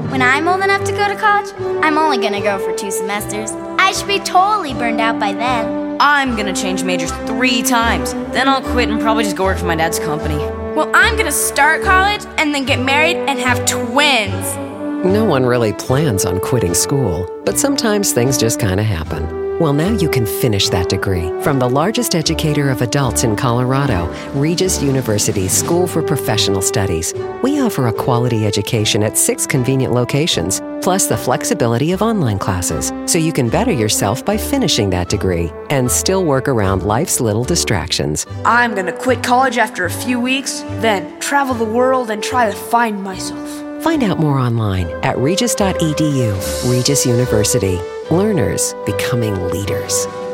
When I'm old enough to go to college, I'm only gonna go for 2 semesters. I should be totally burned out by then. I'm gonna change majors 3 times. Then I'll quit and probably just go work for my dad's company. Well, I'm gonna start college and then get married and have twins. No one really plans on quitting school, but sometimes things just kind of happen. Well, now you can finish that degree from the largest educator of adults in Colorado, Regis University School for Professional Studies. We offer a quality education at 6 convenient locations, plus the flexibility of online classes, so you can better yourself by finishing that degree and still work around life's little distractions. I'm gonna quit college after a few weeks, then travel the world and try to find myself. Find out more online at regis.edu. Regis University. Learners becoming leaders.